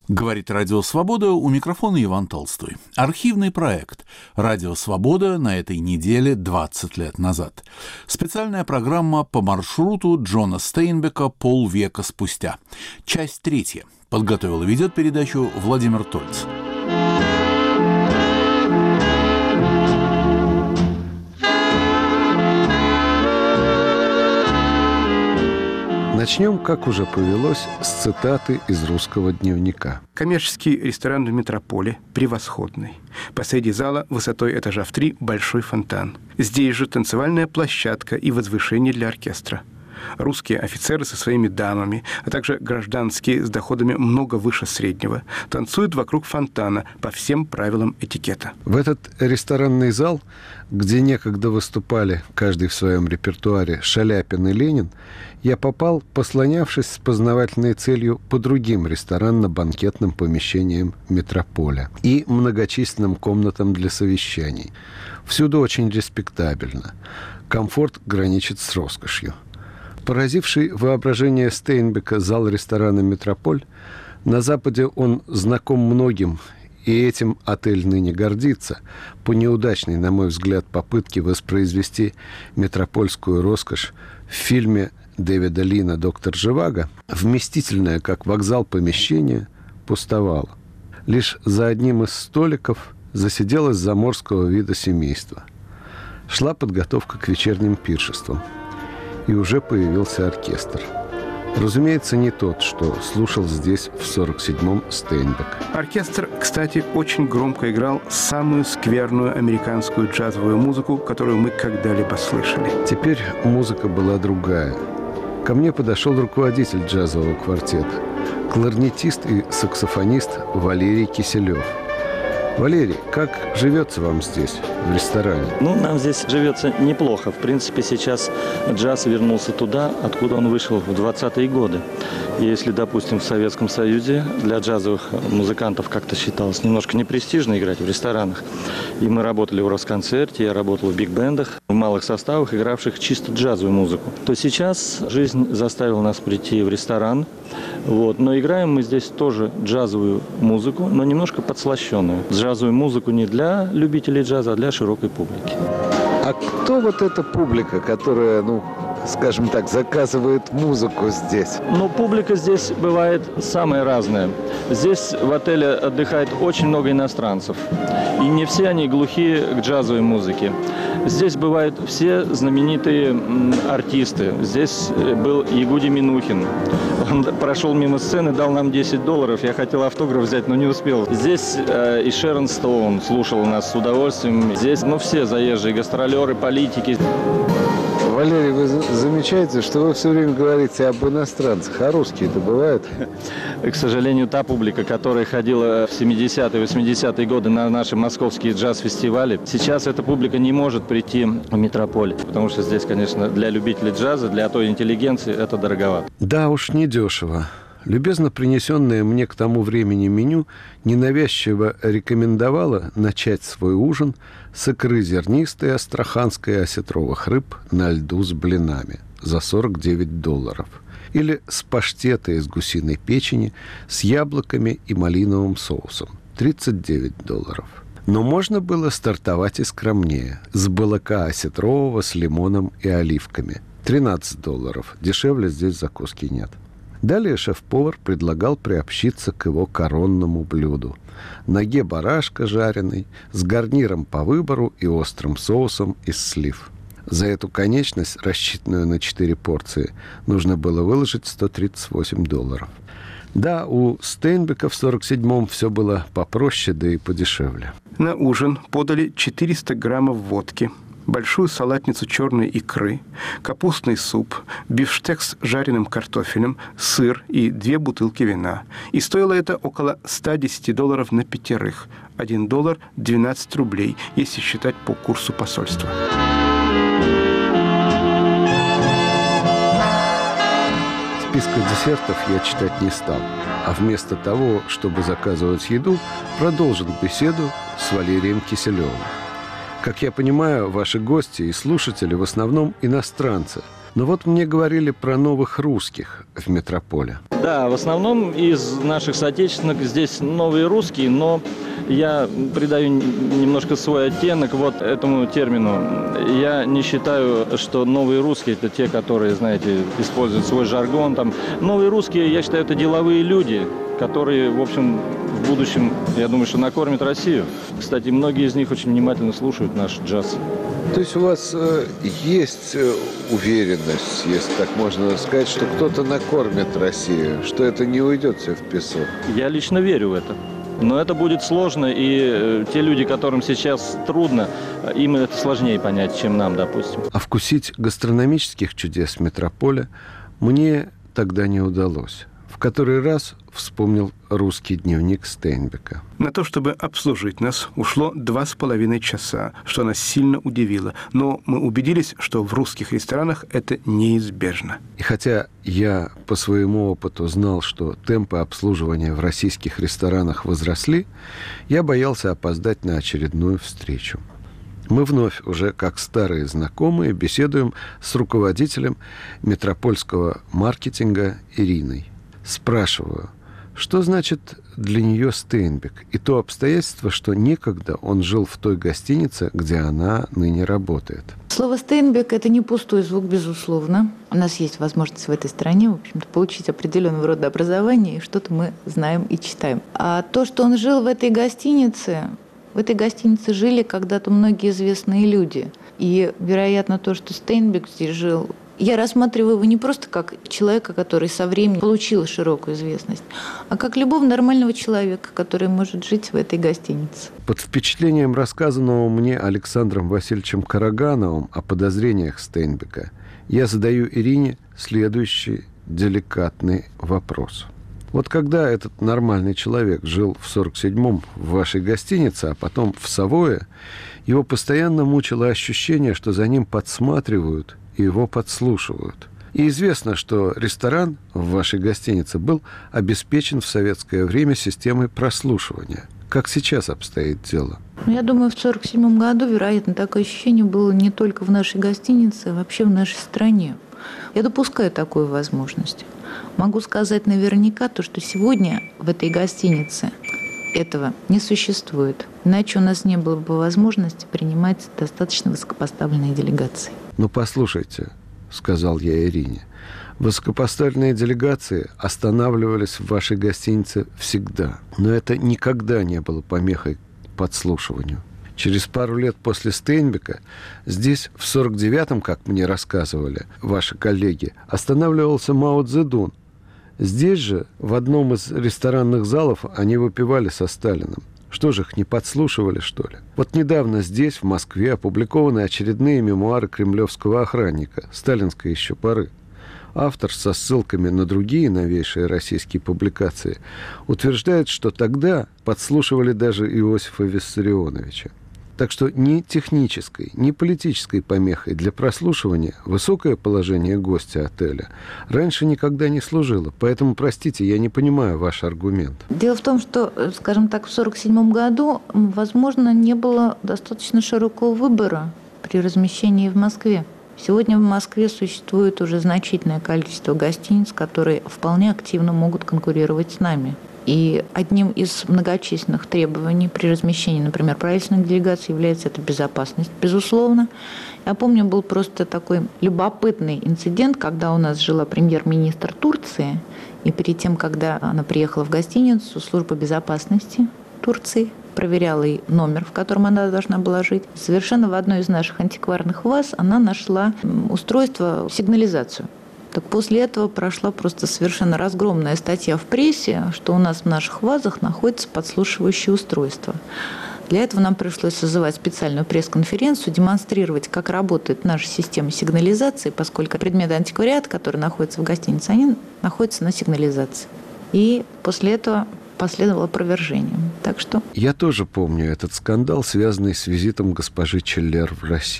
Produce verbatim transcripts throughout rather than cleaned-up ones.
Говорит «Радио Свобода», у микрофона Иван Толстой. Архивный проект «Радио Свобода» на этой неделе двадцать лет назад. Специальная программа по маршруту Джона Стейнбека полвека спустя. Часть третья. Подготовил и ведет передачу Владимир Тольц. Начнем, как уже повелось, с цитаты из русского дневника. Коммерческий ресторан в метрополе превосходный. Посреди зала высотой этажа в три большой фонтан. Здесь же танцевальная площадка и возвышение для оркестра. Русские офицеры со своими дамами, а также гражданские с доходами много выше среднего, танцуют вокруг фонтана по всем правилам этикета. В этот ресторанный зал, где некогда выступали, каждый в своем репертуаре, Шаляпин и Ленин, я попал, послонявшись с познавательной целью по другим ресторанно-банкетным помещениям метрополя и многочисленным комнатам для совещаний. Всюду очень респектабельно. Комфорт граничит с роскошью. Поразивший воображение Стейнбека зал ресторана «Метрополь», на Западе он знаком многим, и этим отель ныне гордится, по неудачной, на мой взгляд, попытке воспроизвести метропольскую роскошь в фильме Дэвида Лина «Доктор Живаго», вместительное, как вокзал, помещение пустовало. Лишь за одним из столиков засиделось заморского вида семейство. Шла подготовка к вечерним пиршествам. И уже появился оркестр. Разумеется, не тот, что слушал здесь в сорок седьмом Стейнбек. Оркестр, кстати, очень громко играл самую скверную американскую джазовую музыку, которую мы когда-либо слышали. Теперь музыка была другая. Ко мне подошел руководитель джазового квартета, кларнетист и саксофонист Валерий Киселев. Валерий, как живется вам здесь, в ресторане? Ну, нам здесь живется неплохо. В принципе, сейчас джаз вернулся туда, откуда он вышел в двадцатые годы. И если, допустим, в Советском Союзе для джазовых музыкантов как-то считалось немножко непрестижно играть в ресторанах, и мы работали в Росконцерте, я работал в биг-бендах, в малых составах, игравших чисто джазовую музыку, то сейчас жизнь заставила нас прийти в ресторан. Вот. Но играем мы здесь тоже джазовую музыку, но немножко подслащенную. Джазовую музыку не для любителей джаза, а для широкой публики. А кто вот эта публика, которая, ну, скажем так, заказывает музыку здесь? Ну, публика здесь бывает самая разная. Здесь в отеле отдыхает очень много иностранцев. И не все они глухие к джазовой музыке. Здесь бывают все знаменитые артисты. Здесь был Ягуди Минухин. Он прошел мимо сцены, дал нам десять долларов. Я хотел автограф взять, но не успел. Здесь э, и Шерон Стоун слушала нас с удовольствием. Здесь, ну, все заезжие гастролеры, политики. Валерий, вы замечаете, что вы все время говорите об иностранцах, а русские-то бывают? К сожалению, та публика, которая ходила в семидесятые, восьмидесятые годы на наши московские джаз-фестивали, сейчас эта публика не может прийти в метрополь, потому что здесь, конечно, для любителей джаза, для той интеллигенции это дороговато. Да уж, недешево. Любезно принесенное мне к тому времени меню ненавязчиво рекомендовало начать свой ужин с икры зернистой астраханской и осетровых рыб на льду с блинами за сорок девять долларов. Или с паштета из гусиной печени с яблоками и малиновым соусом тридцать девять долларов. Но можно было стартовать и скромнее, с балыка осетрового с лимоном и оливками тринадцать долларов. Дешевле здесь закуски нет. Далее шеф-повар предлагал приобщиться к его коронному блюду – ноге барашка жареной с гарниром по выбору и острым соусом из слив. За эту конечность, рассчитанную на четыре порции, нужно было выложить сто тридцать восемь долларов. Да, у Стейнбека в сорок седьмом все было попроще, да и подешевле. На ужин подали четыреста граммов водки, большую салатницу черной икры, капустный суп, бифштекс с жареным картофелем, сыр и две бутылки вина. И стоило это около ста десяти долларов на пятерых. один доллар двенадцать рублей, если считать по курсу посольства. Списка десертов я читать не стал, а вместо того, чтобы заказывать еду, продолжил беседу с Валерием Киселевым. Как я понимаю, ваши гости и слушатели в основном иностранцы. Но вот мне говорили про новых русских в метрополе. Да, в основном из наших соотечественных здесь новые русские, но я придаю немножко свой оттенок вот этому термину. Я не считаю, что новые русские – это те, которые, знаете, используют свой жаргон. Там. Новые русские, я считаю, это деловые люди, которые, в общем, в будущем, я думаю, что накормят Россию. Кстати, многие из них очень внимательно слушают наш джаз. То есть у вас э, есть э, уверенность, если так можно сказать, что кто-то накормит Россию, что это не уйдет все в песок? Я лично верю в это. Но это будет сложно, и э, те люди, которым сейчас трудно, им это сложнее понять, чем нам, допустим. А вкусить гастрономических чудес метрополя мне тогда не удалось. В который раз вспомнил русский дневник Стейнбека. На то, чтобы обслужить нас, ушло два с половиной часа, что нас сильно удивило. Но мы убедились, что в русских ресторанах это неизбежно. И хотя я по своему опыту знал, что темпы обслуживания в российских ресторанах возросли, я боялся опоздать на очередную встречу. Мы вновь, уже как старые знакомые, беседуем с руководителем метропольского маркетинга Ириной. Спрашиваю, что значит для нее Стейнбек и то обстоятельство, что некогда он жил в той гостинице, где она ныне работает. Слово «Стейнбек» – это не пустой звук, безусловно. У нас есть возможность в этой стране, в общем-то, получить определенного рода образование, и что-то мы знаем и читаем. А то, что он жил в этой гостинице, в этой гостинице жили когда-то многие известные люди. И, вероятно, то, что Стейнбек здесь жил, я рассматриваю его не просто как человека, который со временем получил широкую известность, а как любого нормального человека, который может жить в этой гостинице. Под впечатлением рассказанного мне Александром Васильевичем Карагановым о подозрениях Стейнбека я задаю Ирине следующий деликатный вопрос. Вот когда этот нормальный человек жил в сорок седьмом в вашей гостинице, а потом в Савое, его постоянно мучило ощущение, что за ним подсматривают и его подслушивают. И известно, что ресторан в вашей гостинице был обеспечен в советское время системой прослушивания. Как сейчас обстоит дело? Я думаю, в сорок седьмом году, вероятно, такое ощущение было не только в нашей гостинице, а вообще в нашей стране. Я допускаю такую возможность. Могу сказать наверняка то, что сегодня в этой гостинице этого не существует. Иначе у нас не было бы возможности принимать достаточно высокопоставленные делегации. «Ну, послушайте», — сказал я Ирине, «высокопоставленные делегации останавливались в вашей гостинице всегда, но это никогда не было помехой подслушиванию. Через пару лет после Стейнбека здесь в сорок девятом, как мне рассказывали ваши коллеги, останавливался Мао Цзэдун. Здесь же, в одном из ресторанных залов, они выпивали со Сталиным. Что же, их не подслушивали, что ли? Вот недавно здесь, в Москве, опубликованы очередные мемуары кремлевского охранника, сталинской еще поры. Автор со ссылками на другие новейшие российские публикации утверждает, что тогда подслушивали даже Иосифа Виссарионовича. Так что ни технической, ни политической помехой для прослушивания высокое положение гостя отеля раньше никогда не служило. Поэтому, простите, я не понимаю ваш аргумент. Дело в том, что, скажем так, в сорок седьмом году, возможно, не было достаточно широкого выбора при размещении в Москве. Сегодня в Москве существует уже значительное количество гостиниц, которые вполне активно могут конкурировать с нами. И одним из многочисленных требований при размещении, например, правительственных делегаций является это безопасность, безусловно. Я помню, был просто такой любопытный инцидент, когда у нас жила премьер-министр Турции, и перед тем, когда она приехала в гостиницу, служба безопасности Турции проверяла ей номер, в котором она должна была жить. Совершенно в одной из наших антикварных ваз она нашла устройство, сигнализацию. Так после этого прошла просто совершенно разгромная статья в прессе, что у нас в наших вазах находится подслушивающее устройство. Для этого нам пришлось созывать специальную пресс-конференцию, демонстрировать, как работает наша система сигнализации, поскольку предметы антиквариата, которые находятся в гостинице, они находятся на сигнализации. И после этого последовало опровержение. Так что... Я тоже помню этот скандал, связанный с визитом госпожи Челлер в Россию.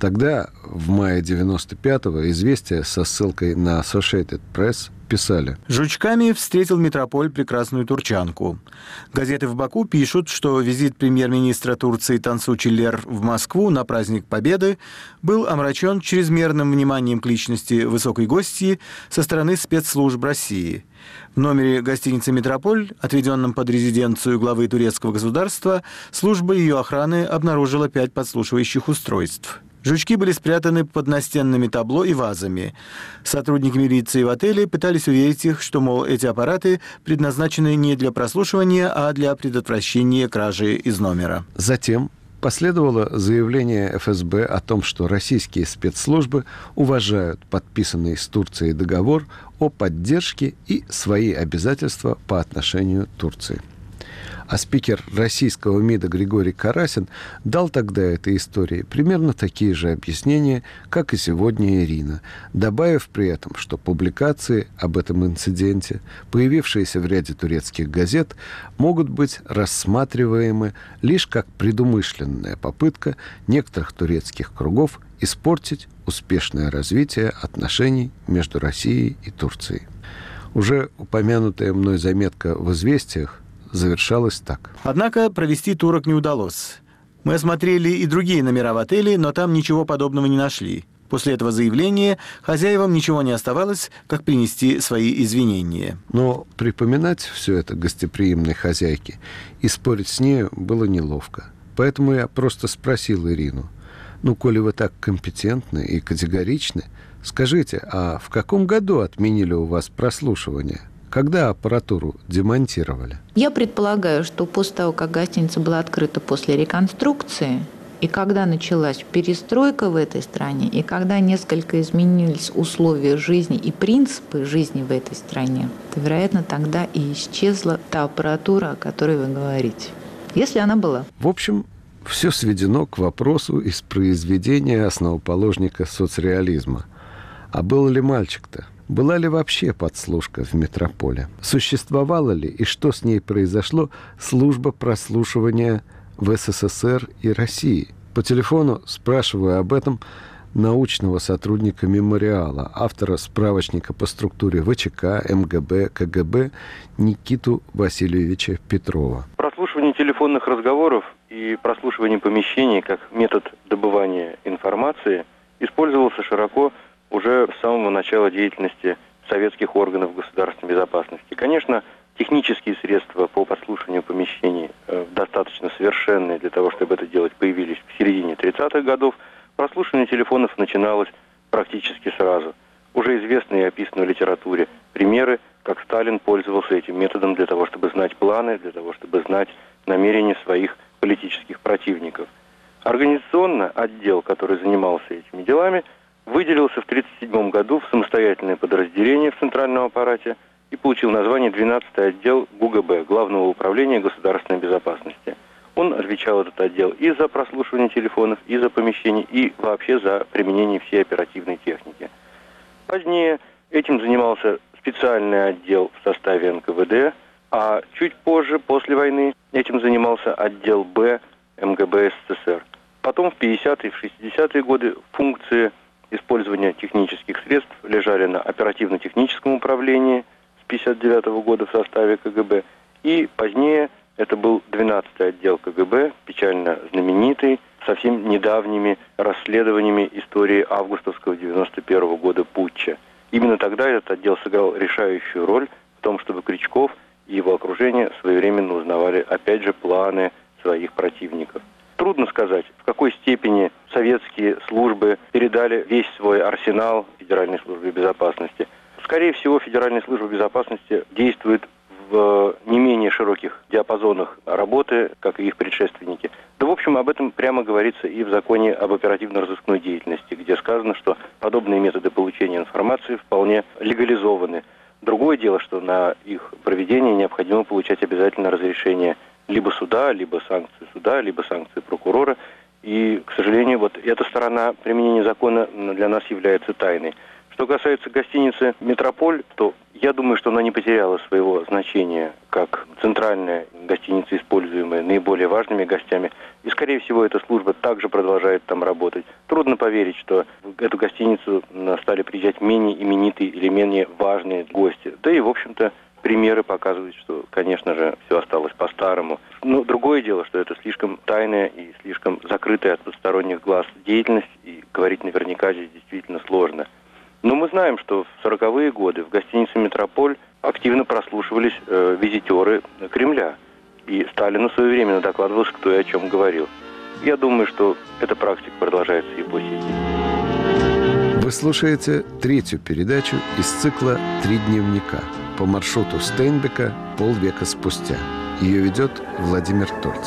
Тогда, в мае девяносто пятого, «Известия» со ссылкой на Associated Press писали: Жучками встретил метрополь прекрасную турчанку. Газеты в Баку пишут, что визит премьер-министра Турции Тансу Чиллер в Москву на праздник Победы был омрачен чрезмерным вниманием к личности высокой гостьи со стороны спецслужб России. В номере гостиницы «Метрополь», отведенном под резиденцию главы турецкого государства, служба ее охраны обнаружила пять подслушивающих устройств. Жучки были спрятаны под настенными табло и вазами. Сотрудники милиции в отеле пытались уверить их, что, мол, эти аппараты предназначены не для прослушивания, а для предотвращения кражи из номера. Затем последовало заявление эф эс бэ о том, что российские спецслужбы уважают подписанный с Турцией договор о поддержке и свои обязательства по отношению к Турции. А спикер российского МИДа Григорий Карасин дал тогда этой истории примерно такие же объяснения, как и сегодня Ирина, добавив при этом, что публикации об этом инциденте, появившиеся в ряде турецких газет, могут быть рассматриваемы лишь как предумышленная попытка некоторых турецких кругов испортить успешное развитие отношений между Россией и Турцией. Уже упомянутая мной заметка в «Известиях» завершалось так. Однако провести турок не удалось. Мы осмотрели и другие номера в отеле, но там ничего подобного не нашли. После этого заявления хозяевам ничего не оставалось, как принести свои извинения. Но припоминать все это гостеприимной хозяйке и спорить с нею было неловко. Поэтому я просто спросил Ирину: ну, коли вы так компетентны и категоричны, скажите, а в каком году отменили у вас прослушивание? Когда аппаратуру демонтировали? Я предполагаю, что после того, как гостиница была открыта после реконструкции, и когда началась перестройка в этой стране, и когда несколько изменились условия жизни и принципы жизни в этой стране, то, вероятно, тогда и исчезла та аппаратура, о которой вы говорите. Если она была. В общем, все сведено к вопросу из произведения основоположника соцреализма. А был ли мальчик-то? Была ли вообще подслушка в метрополе? Существовала ли и что с ней произошло служба прослушивания в эс эс эс эр и России? По телефону спрашиваю об этом научного сотрудника «Мемориала», автора справочника по структуре вэ че ка, эм гэ бэ, ка гэ бэ Никиту Васильевича Петрова. Прослушивание телефонных разговоров и прослушивание помещений как метод добывания информации использовался широко уже с самого начала деятельности советских органов государственной безопасности. Конечно, технические средства по подслушиванию помещений э, достаточно совершенные для того, чтобы это делать, появились в середине тридцатых годов. Прослушивание телефонов начиналось практически сразу. Уже известны и описаны в литературе примеры, как Сталин пользовался этим методом для того, чтобы знать планы, для того, чтобы знать намерения своих политических противников. Организационно отдел, который занимался этими делами, выделился в тысяча девятьсот тридцать седьмом году в самостоятельное подразделение в центральном аппарате и получил название двенадцатый отдел ГУ гэ бэ, Главного управления государственной безопасности. Он отвечал, этот отдел, и за прослушивание телефонов, и за помещения, и вообще за применение всей оперативной техники. Позднее этим занимался специальный отдел в составе эн ка вэ дэ, а чуть позже, после войны, этим занимался отдел Б эм гэ бэ эс эс эс эр. Потом в пятидесятые и в шестидесятые годы функции использования технических средств лежали на оперативно-техническом управлении с пятьдесят девятого года в составе ка гэ бэ. И позднее это был двенадцатый отдел ка гэ бэ, печально знаменитый, совсем недавними расследованиями истории августовского девяносто первого года путча. Именно тогда этот отдел сыграл решающую роль в том, чтобы Крючков и его окружение своевременно узнавали, опять же, планы своих противников. Трудно сказать, в какой степени советские службы передали весь свой арсенал Федеральной службе безопасности. Скорее всего, Федеральная служба безопасности действует в не менее широких диапазонах работы, как и их предшественники. Да, в общем, об этом прямо говорится и в законе об оперативно-розыскной деятельности, где сказано, что подобные методы получения информации вполне легализованы. Другое дело, что на их проведение необходимо получать обязательно разрешение либо суда, либо санкции суда, либо санкции прокурора. И, к сожалению, вот эта сторона применения закона для нас является тайной. Что касается гостиницы «Метрополь», то Я думаю, что она не потеряла своего значения как центральная гостиница, используемая наиболее важными гостями. И, скорее всего, эта служба также продолжает там работать. Трудно поверить, что в эту гостиницу стали приезжать менее именитые или менее важные гости. Да и, в общем-то, примеры показывают, что, конечно же, все осталось по-старому. Но другое дело, что это слишком тайная и слишком закрытая от посторонних глаз деятельность, и говорить наверняка здесь действительно сложно. Но мы знаем, что в сороковые годы в гостинице «Метрополь» активно прослушивались э, визитеры Кремля. И Сталину своевременно докладывалось, кто и о чем говорил. Я думаю, что эта практика продолжается и по сей день. Вы слушаете третью передачу из цикла «Три дневника» по маршруту Стейнбека полвека спустя. Ее ведет Владимир Тольц.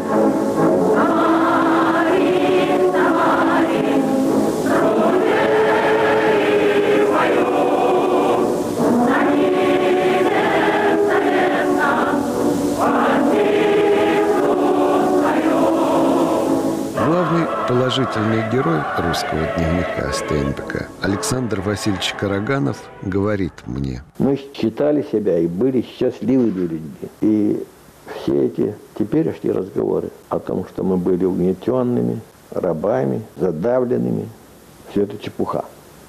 Положительный герой русского дневника Стейнбека Александр Васильевич Караганов говорит мне: мы считали себя и были счастливыми людьми. И все эти теперешние разговоры о том, что мы были угнетенными, рабами, задавленными, все это чепуха.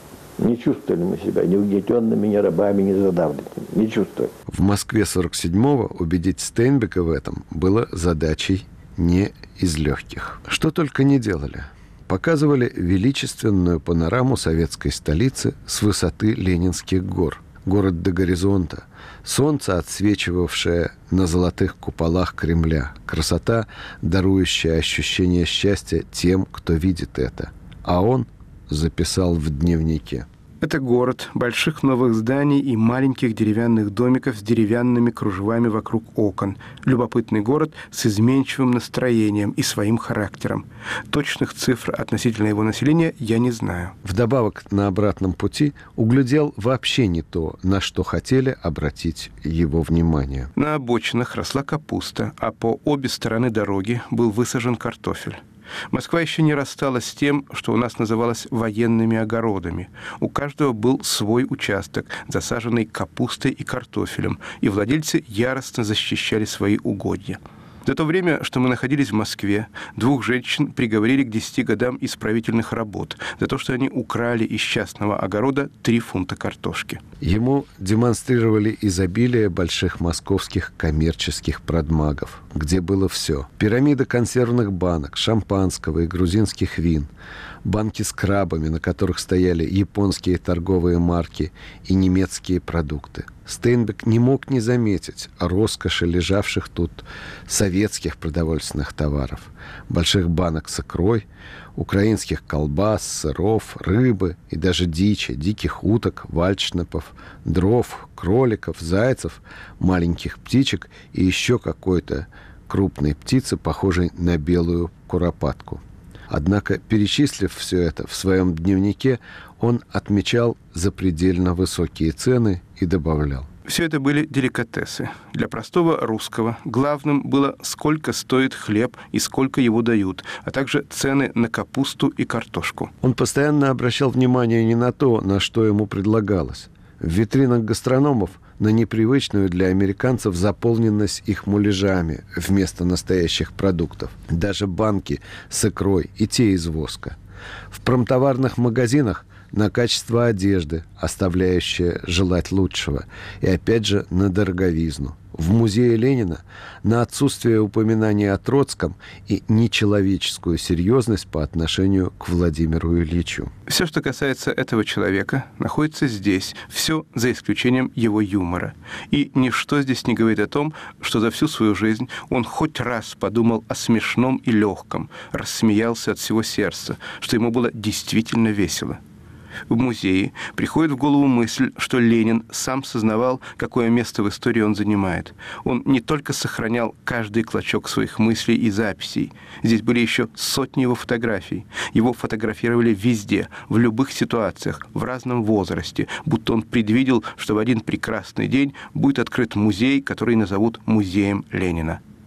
Не чувствовали мы себя ни угнетенными, ни рабами, ни задавленными. Не чувствовали. В Москве сорок седьмого убедить Стейнбека в этом было задачей не из легких. Что только не делали. Показывали величественную панораму советской столицы с высоты Ленинских гор. Город до горизонта. Солнце, отсвечивавшее на золотых куполах Кремля. Красота, дарующая ощущение счастья тем, кто видит это. А он записал в дневнике: это город больших новых зданий и маленьких деревянных домиков с деревянными кружевами вокруг окон. Любопытный город с изменчивым настроением и своим характером. Точных цифр относительно его населения я не знаю. Вдобавок, на обратном пути углядел вообще не то, на что хотели обратить его внимание. На обочинах росла капуста, а по обе стороны дороги был высажен картофель. Москва еще не рассталась с тем, что у нас называлось военными огородами. У каждого был свой участок, засаженный капустой и картофелем, и владельцы яростно защищали свои угодья. За то время, что мы находились в Москве, двух женщин приговорили к десяти годам исправительных работ за то, что они украли из частного огорода три фунта картошки. Ему демонстрировали изобилие больших московских коммерческих продмагов, где было все. Пирамида консервных банок, шампанского и грузинских вин, банки с крабами, на которых стояли японские торговые марки и немецкие продукты. Стейнбек не мог не заметить роскоши лежавших тут советских продовольственных товаров. Больших банок с икрой, украинских колбас, сыров, рыбы и даже дичи, диких уток, вальшнепов, дров, кроликов, зайцев, маленьких птичек и еще какой-то крупной птицы, похожей на белую куропатку. Однако, перечислив все это в своем дневнике, он отмечал запредельно высокие цены и добавлял: все это были деликатесы. Для простого русского главным было, сколько стоит хлеб и сколько его дают, а также цены на капусту и картошку. Он постоянно обращал внимание не на то, на что ему предлагалось. В витринах гастрономов на непривычную для американцев заполненность их муляжами вместо настоящих продуктов. Даже банки с икрой и те из воска. В промтоварных магазинах на качество одежды, оставляющее желать лучшего, и опять же на дороговизну. В музее Ленина на отсутствие упоминания о Троцком и нечеловеческую серьезность по отношению к Владимиру Ильичу. Все, что касается этого человека, находится здесь, все за исключением его юмора. И ничто здесь не говорит о том, что за всю свою жизнь он хоть раз подумал о смешном и легком, рассмеялся от всего сердца, что ему было действительно весело. В музее приходит в голову мысль, что Ленин сам сознавал, какое место в истории он занимает. Он не только сохранял каждый клочок своих мыслей и записей. Здесь были еще сотни его фотографий. Его фотографировали везде, в любых ситуациях, в разном возрасте, будто он предвидел, что в один прекрасный день будет открыт музей, который назовут музеем Ленина.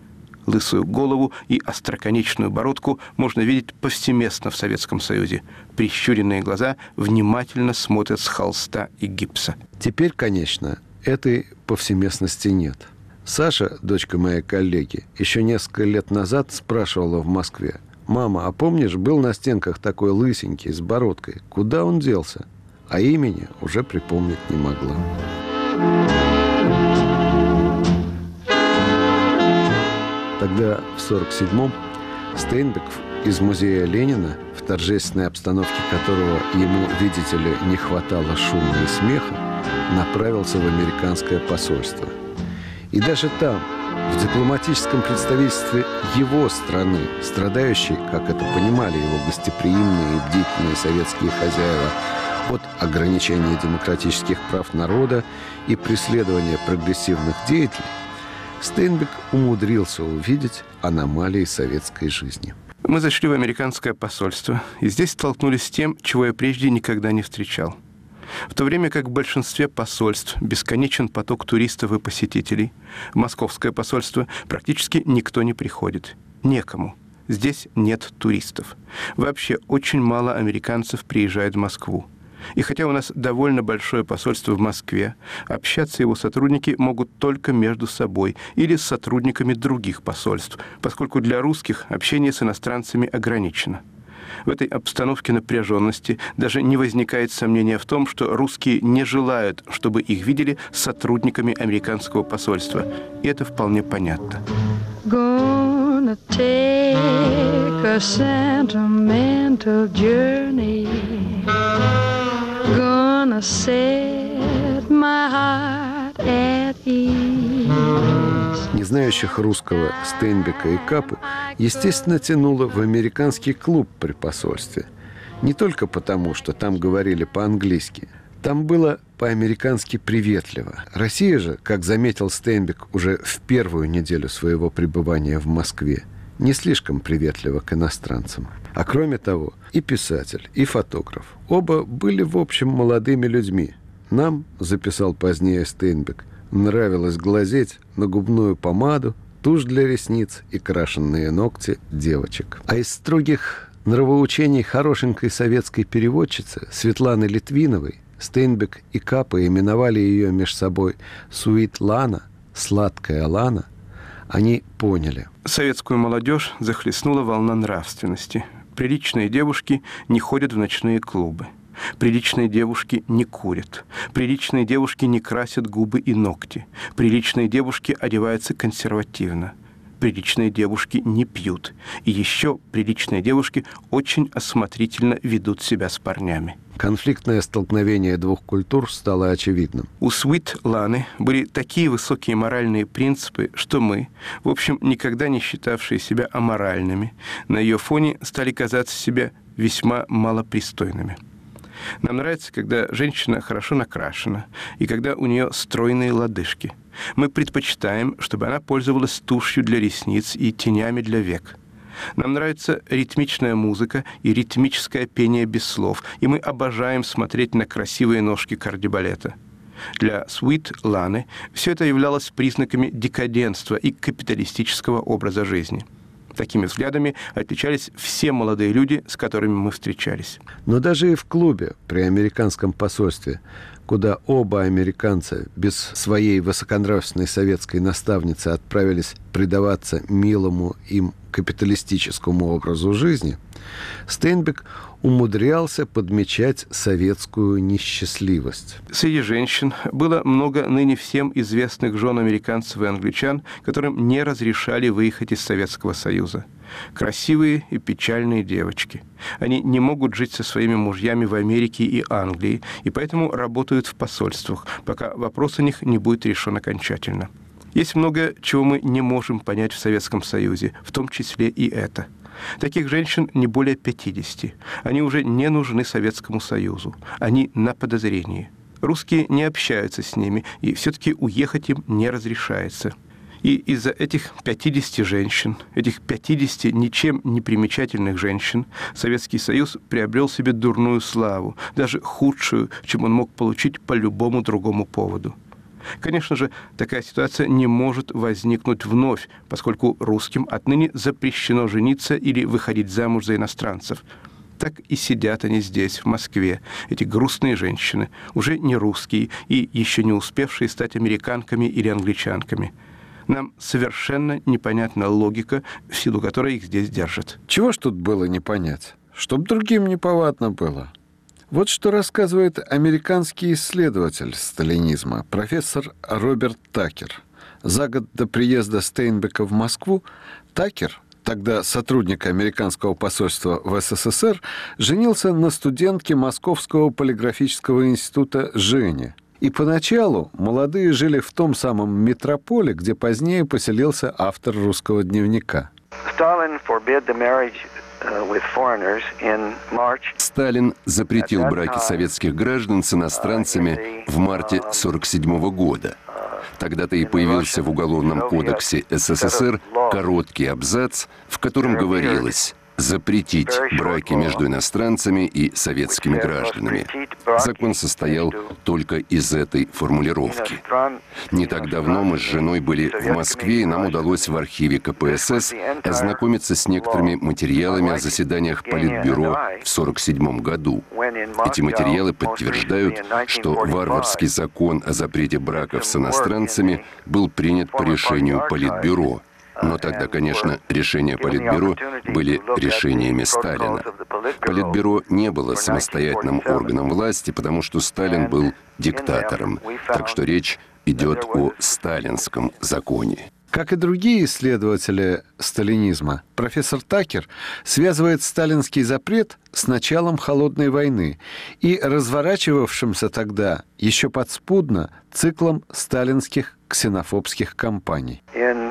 Лысую голову и остроконечную бородку можно видеть повсеместно в Советском Союзе. Прищуренные глаза внимательно смотрят с холста и гипса. Теперь, конечно, этой повсеместности нет. Саша, дочка моей коллеги, еще несколько лет назад спрашивала в Москве: «Мама, а помнишь, был на стенках такой лысенький с бородкой? Куда он делся?» А имени уже припомнить не могла. Тогда, в сорок седьмом, Стейнбек из музея Ленина, в торжественной обстановке которого ему, видите ли, не хватало шума и смеха, направился в американское посольство. И даже там, в дипломатическом представительстве его страны, страдающей, как это понимали его гостеприимные и бдительные советские хозяева, от ограничения демократических прав народа и преследования прогрессивных деятелей, Стейнбек умудрился увидеть аномалии советской жизни. Мы зашли в американское посольство, и здесь столкнулись с тем, чего я прежде никогда не встречал. В то время как в большинстве посольств бесконечен поток туристов и посетителей, в московское посольство практически никто не приходит. Некому. Здесь нет туристов. Вообще очень мало американцев приезжает в Москву. И хотя у нас довольно большое посольство в Москве, общаться его сотрудники могут только между собой или с сотрудниками других посольств, поскольку для русских общение с иностранцами ограничено. В этой обстановке напряженности даже не возникает сомнения в том, что русские не желают, чтобы их видели сотрудниками американского посольства. И это вполне понятно. Gonna take a sentimental journey. Gonna set my heart at ease. Не знающих русского Стейнбека и Капы, естественно, тянуло в американский клуб при посольстве. Не только потому, что там говорили по-английски. Там было по-американски приветливо. Россия же, как заметил Стейнбек уже в первую неделю своего пребывания в Москве, не слишком приветлива к иностранцам. А кроме того, и писатель, и фотограф оба были, в общем, молодыми людьми. Нам, записал позднее Стейнбек, нравилось глазеть на губную помаду, тушь для ресниц и крашенные ногти девочек. А из строгих нравоучений хорошенькой советской переводчицы Светланы Литвиновой Стейнбек и Капа именовали ее меж собой «Суит Лана», «Сладкая Лана». Они поняли. Советскую молодежь захлестнула волна нравственности. Приличные девушки не ходят в ночные клубы. Приличные девушки не курят. Приличные девушки не красят губы и ногти. Приличные девушки одеваются консервативно. Приличные девушки не пьют. И еще приличные девушки очень осмотрительно ведут себя с парнями. Конфликтное столкновение двух культур стало очевидным. У Суит Ланы были такие высокие моральные принципы, что мы, в общем, никогда не считавшие себя аморальными, на ее фоне стали казаться себе весьма малопристойными. Нам нравится, когда женщина хорошо накрашена и когда у нее стройные лодыжки. Мы предпочитаем, чтобы она пользовалась тушью для ресниц и тенями для век. Нам нравится ритмичная музыка и ритмическое пение без слов, и мы обожаем смотреть на красивые ножки кардебалета. Для Суит Ланы все это являлось признаками декаденства и капиталистического образа жизни. Такими взглядами отличались все молодые люди, с которыми мы встречались. Но даже и в клубе при американском посольстве, куда оба американца без своей высоконравственной советской наставницы отправились предаваться милому им капиталистическому образу жизни, Стейнбек умудрялся подмечать советскую несчастливость. Среди женщин было много ныне всем известных жен американцев и англичан, которым не разрешали выехать из Советского Союза. Красивые и печальные девочки. Они не могут жить со своими мужьями в Америке и Англии, и поэтому работают в посольствах, пока вопрос о них не будет решен окончательно. Есть много, чего мы не можем понять в Советском Союзе, в том числе и это. Таких женщин не более пятидесяти. Они уже не нужны Советскому Союзу. Они на подозрении. Русские не общаются с ними, и все-таки уехать им не разрешается. И из-за этих пятидесяти женщин, этих пятидесяти ничем не примечательных женщин, Советский Союз приобрел себе дурную славу, даже худшую, чем он мог получить по любому другому поводу. Конечно же, такая ситуация не может возникнуть вновь, поскольку русским отныне запрещено жениться или выходить замуж за иностранцев. Так и сидят они здесь, в Москве, эти грустные женщины, уже не русские и еще не успевшие стать американками или англичанками. Нам совершенно непонятна логика, в силу которой их здесь держат. Чего ж тут было не понять? Чтоб другим неповадно было. Вот что рассказывает американский исследователь сталинизма, профессор Роберт Такер. За год до приезда Стейнбека в Москву Такер, тогда сотрудник американского посольства в СССР, женился на студентке Московского полиграфического института Жене. И поначалу молодые жили в том самом метрополе, где позднее поселился автор «Русского дневника». Сталин запретил браки советских граждан с иностранцами в марте тысяча девятьсот сорок седьмого года. Тогда-то и появился в Уголовном кодексе СССР короткий абзац, в котором говорилось запретить браки между иностранцами и советскими гражданами. Закон состоял только из этой формулировки. Не так давно мы с женой были в Москве, и нам удалось в архиве ка пэ эс эс ознакомиться с некоторыми материалами о заседаниях Политбюро в сорок седьмом году. Эти материалы подтверждают, что варварский закон о запрете браков с иностранцами был принят по решению Политбюро. Но тогда, конечно, решения Политбюро были решениями Сталина. Политбюро не было самостоятельным органом власти, потому что Сталин был диктатором. Так что речь идет о сталинском законе. Как и другие исследователи сталинизма, профессор Такер связывает сталинский запрет с началом Холодной войны и разворачивавшимся тогда еще подспудно циклом сталинских ксенофобских кампаний.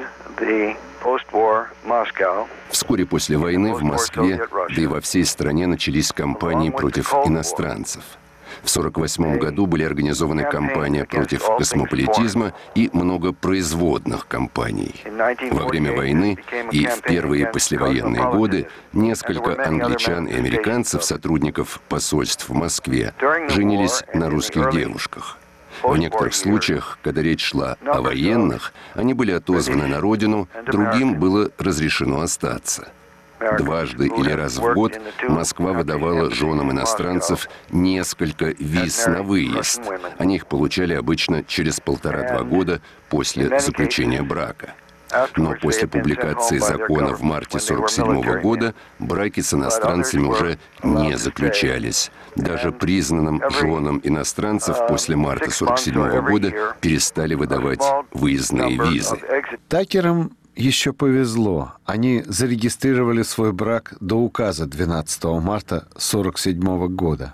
Вскоре после войны в Москве, да и во всей стране начались кампании против иностранцев. В сорок восьмом году были организованы кампания против космополитизма и много производных кампаний. Во время войны и в первые послевоенные годы несколько англичан и американцев, сотрудников посольств в Москве, женились на русских девушках. В некоторых случаях, когда речь шла о военных, они были отозваны на родину, другим было разрешено остаться. Дважды или раз в год Москва выдавала женам иностранцев несколько виз на выезд. Они их получали обычно через полтора-два года после заключения брака. Но после публикации закона в марте сорок седьмого года браки с иностранцами уже не заключались. Даже признанным женам иностранцев после марта сорок седьмого года перестали выдавать выездные визы. Такерам еще повезло. Они зарегистрировали свой брак до указа двенадцатого марта сорок седьмого года.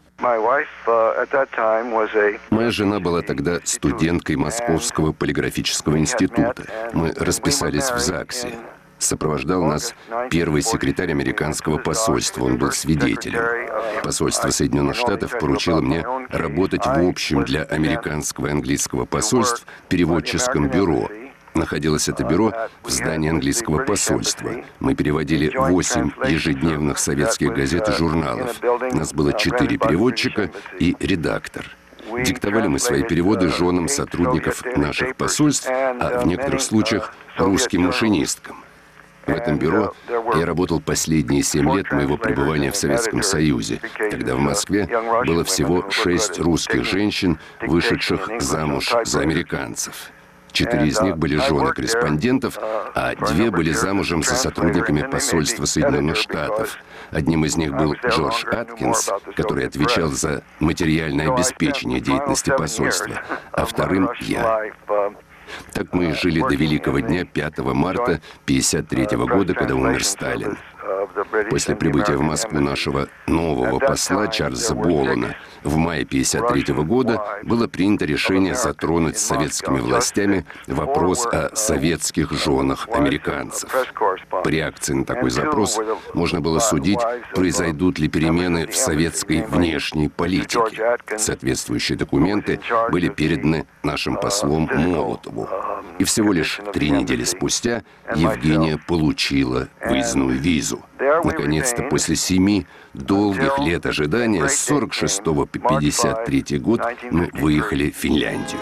Моя жена была тогда студенткой Московского полиграфического института. Мы расписались в ЗАГСе. Сопровождал нас первый секретарь американского посольства. Он был свидетелем. Посольство Соединенных Штатов поручило мне работать в общем для американского и английского посольств переводческом бюро. Находилось это бюро в здании английского посольства. Мы переводили восемь ежедневных советских газет и журналов. Нас было четыре переводчика и редактор. Диктовали мы свои переводы женам сотрудников наших посольств, а в некоторых случаях русским машинисткам. В этом бюро я работал последние семь лет моего пребывания в Советском Союзе. Тогда в Москве было всего шесть русских женщин, вышедших замуж за американцев. Четыре из них были жены корреспондентов, а две были замужем за сотрудниками посольства Соединенных Штатов. Одним из них был Джордж Аткинс, который отвечал за материальное обеспечение деятельности посольства, а вторым — я. Так мы и жили до великого дня пятого марта тысяча девятьсот пятьдесят третьего года, когда умер Сталин. После прибытия в Москву нашего нового посла Чарльза Болана в мае тысяча девятьсот пятьдесят третьего года было принято решение затронуть с советскими властями вопрос о советских женах американцев. По реакции на такой запрос можно было судить, произойдут ли перемены в советской внешней политике. Соответствующие документы были переданы нашим послом Молотову. И всего лишь три недели спустя Евгения получила выездную визу. Наконец-то, после семи долгих лет ожидания, с сорок шестого по пятьдесят третий год мы выехали в Финляндию.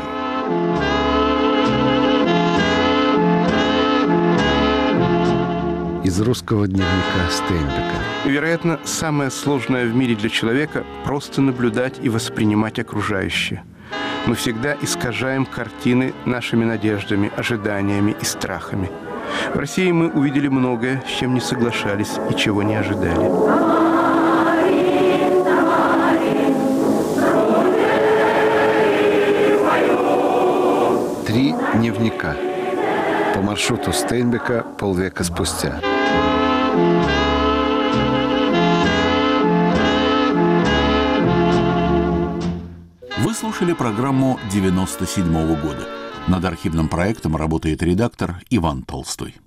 Из русского дневника Стейнбека. Вероятно, самое сложное в мире для человека – просто наблюдать и воспринимать окружающее. Мы всегда искажаем картины нашими надеждами, ожиданиями и страхами. В России мы увидели многое, с чем не соглашались и чего не ожидали. Три дневника. По маршруту Стейнбека полвека спустя. Вы слушали программу девяносто седьмого года. Над архивным проектом работает редактор Иван Толстой.